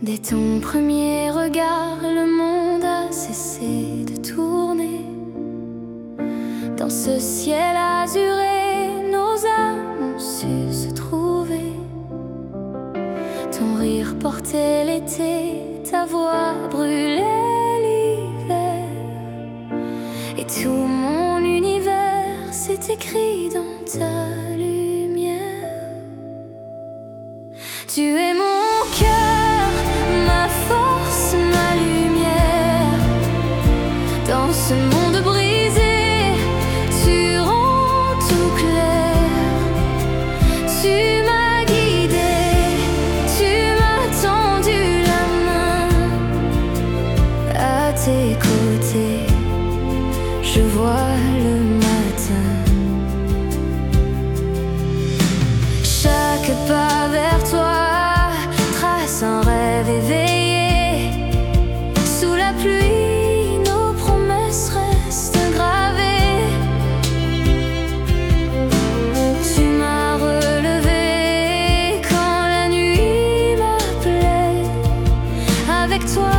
Dès ton premier regard, le monde a cessé de tourner. Dans ce ciel azuré, nos âmes ont su se trouver. Ton rire portait l'été, ta voix brûlait l'hiver. Et tout mon univers s'est écrit dans ta lumière. Tu es mon cœur, ma force, ma lumière. Dans ce monde brisé, tu rends tout clair. Tu m'as guidé, tu m'as tendu la main. À tes côtés, je vois le matin. Chaque pas vers toi trace un rêve éveillé. Sous la pluie, nos promesses restent gravées. Tu m'as relevé quand la nuit m'appelait. Avec toi